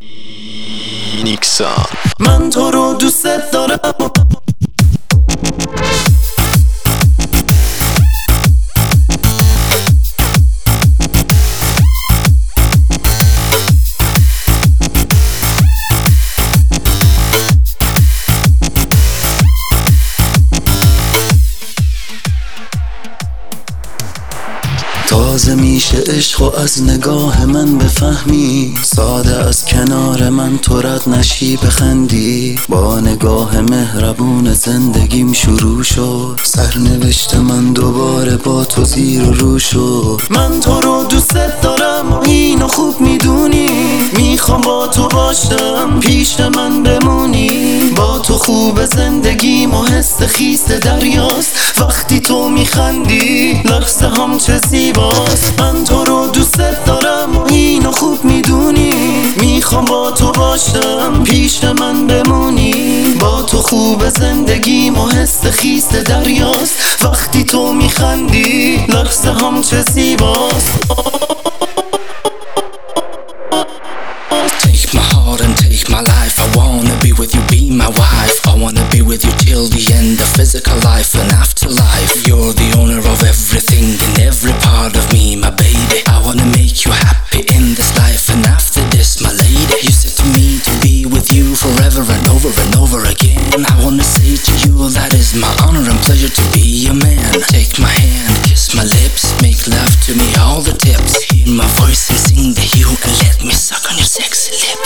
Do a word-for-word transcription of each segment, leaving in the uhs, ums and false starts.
نیکسان. من تو رو دوست دارم، تازه میشه عشق و از نگاه من بفهمی، ساده از کنار من تو رد نشی بخندی. با نگاه مهربون زندگیم شروع شد، سرنوشت من دوباره با تو زیر و رو شد. من تو رو دوست دارم و اینو خوب میدونی، میخوام با تو باشم پیش من بمونی. با تو خوب زندگیم و حس خیس دریاست، وقتی تو میخندی لحظه هم چه زیباست. من تو رو دوست دارم و اینو خوب میدونی، میخوام با تو باشم پیش من بمونی. با تو خوب زندگیم و حس خیس دریاست، وقتی تو میخندی لحظه هم چه زیباست. Take my heart and take my life. I wanna be with you, be my wife. I wanna be with you till the end of physical life and afterlife. You're the owner of everything and every part of me, my baby. I wanna make you happy in this life and after this, my lady. You said to me to be with you forever and over and over again. I wanna say to you that is my honor and pleasure to be your man. Take my hand, kiss my lips, make love to me all the tips. Hear my voice and sing the hue and let me suck on your sexy lips.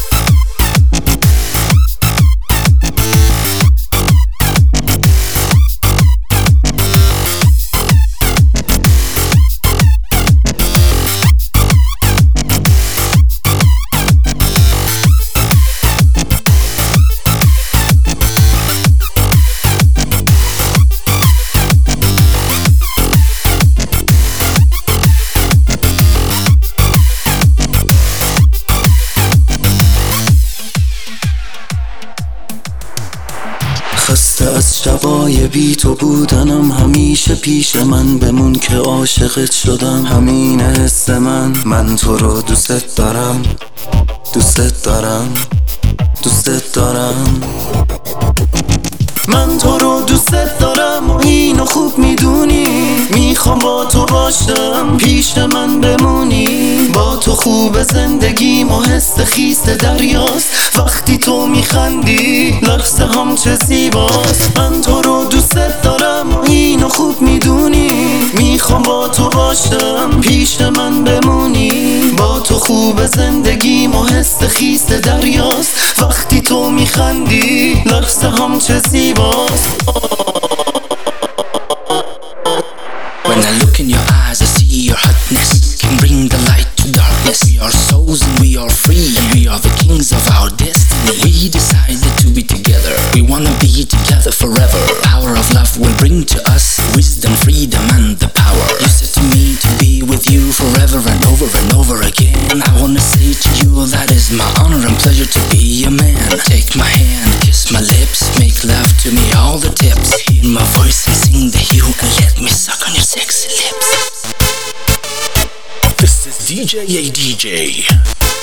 خسته از شبای بی تو بودنم، همیشه پیش من بمون که عاشقت شدم. همین حس من، من تو رو دوست دارم، دوست دارم، دوست دارم. من تو رو دوست دارم و اینو خوب میدونی، میخوام با تو باشم پیش من بمونی. با تو خوب زندگیم و حس خیس دریاست، وقتی تو میخندی لحظه هم چه زیباست. من تو رو دوست دارم و اینو خوب میدونی، میخوام با تو باشم پیش من بمونی. با تو خوب زندگیم و حس خیس دریاست، وقتی تو میخندی لحظه هم چه زیباست. When I look in your eyes, I see your hotness. Can bring the light to darkness. We are souls and we are free. We are the kings of our destiny. We decided to be together. We wanna be together forever. Power of love will bring to us wisdom, freedom and the power. You said to me to be with you forever and over and over again. I wanna say to you that is my honor and pleasure to be your man. Take my hand, kiss my lips, make love to me all the tips. Hear my voice and sing the hue and let me suck on your sexy lips. This is D J A D J.